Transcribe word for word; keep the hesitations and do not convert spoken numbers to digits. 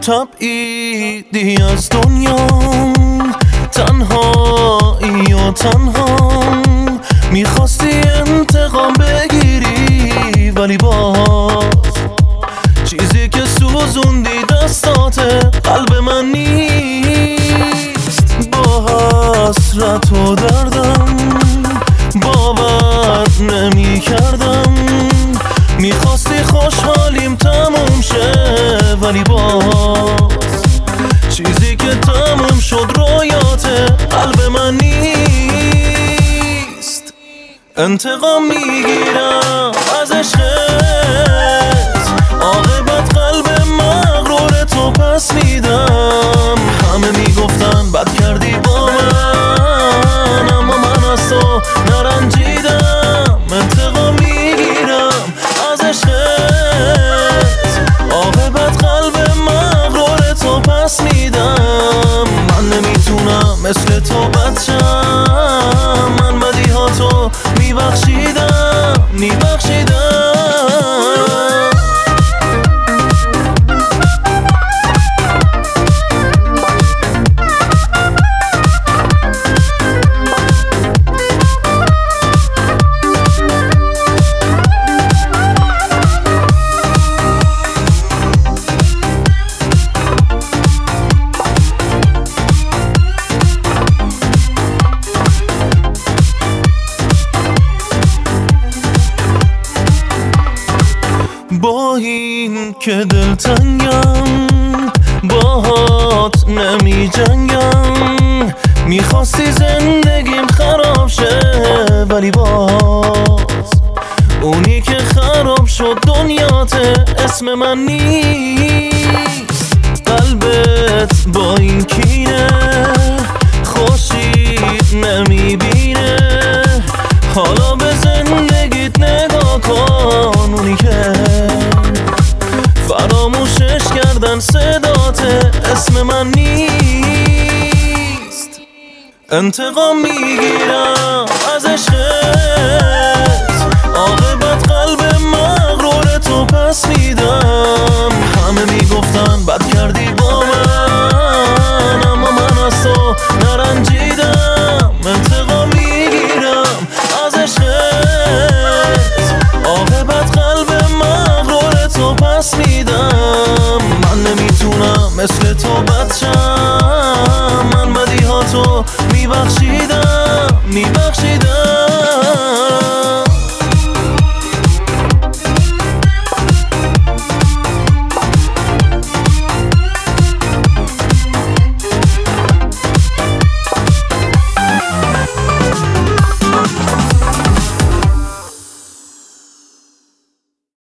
تبعیدی از دنیا، تنهایی و تنها میخواستی انتقام بگیری، ولی باز چیزی که سوزوندی دستات قلب من نیست. با حسرت و دردم باور نمی کردم، میخواستی خوشحالیم تموم شه، ولی باز چیزی که تموم شد رویات قلب من نیست. انتقام میگیرم از عشقت، عاقبت قلب مغرور تو پس میدم. همه میگفتن بد کردی با من، اما من از تو نرنجیدم. انتقام میگیرم از عشقت، عاقبت قلب مغرور تو پس میدم. من نمیتونم مثل تو بد شم، من بدیهاتو میبخشیدم میبخشیدم. با این که دلتنگم باهات نمی جنگم، میخواستی زندگیم خراب شه، ولی باز اونی که خراب شد دنیاته اسم من نیست. قلبت با این کینه خوشید نمیبینه، حالا به زندگیت نگاه کن. اونی که فراموشش کردن صدات اسم من نیست. انتقام میگیرم از عشقت، عاقبت قلب مغرور تو پس میدم. همه میگفتن بد کردی با من، اما من از تو نرنجیدم. انتقام میگیرم از عشقت، عاقبت قلب مغرور تو پس میدم. من نمیتونم مثل تو بد شم، من بدیهاتو میبخشیدم میبخشیدم.